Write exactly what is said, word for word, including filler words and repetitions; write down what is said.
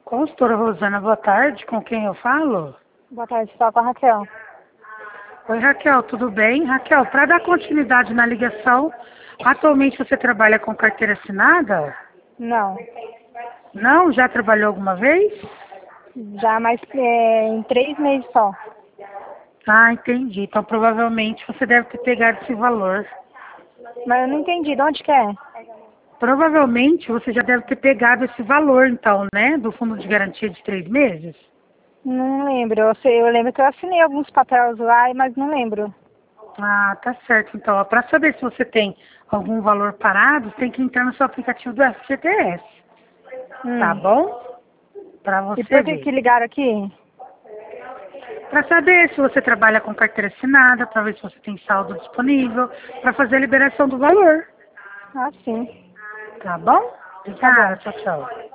Consultora Rosana, boa tarde. Com quem eu falo? Boa tarde, só com a Raquel. Oi, Raquel, tudo bem? Raquel, para dar continuidade na ligação, atualmente você trabalha com carteira assinada? Não, Não? Já trabalhou alguma vez? já mais é, em três meses só. Ah, entendi. Então, provavelmente, você deve ter pegado esse valor. Mas eu não entendi, de onde que é? Provavelmente, você já deve ter pegado esse valor, então, né? Do fundo de garantia de três meses? Não lembro, eu, sei, eu lembro que eu assinei alguns papéis lá, mas não lembro. Ah, tá certo. Então, para saber se você tem algum valor parado, tem que entrar no seu aplicativo do F G T S. Tá Hum. bom? Para E você por que ver. que ligaram aqui? Para saber se você trabalha com carteira assinada, para ver se você tem saldo disponível, para fazer a liberação do valor. Ah, sim. Tá bom? Tá bom. Obrigada, tchau, tchau.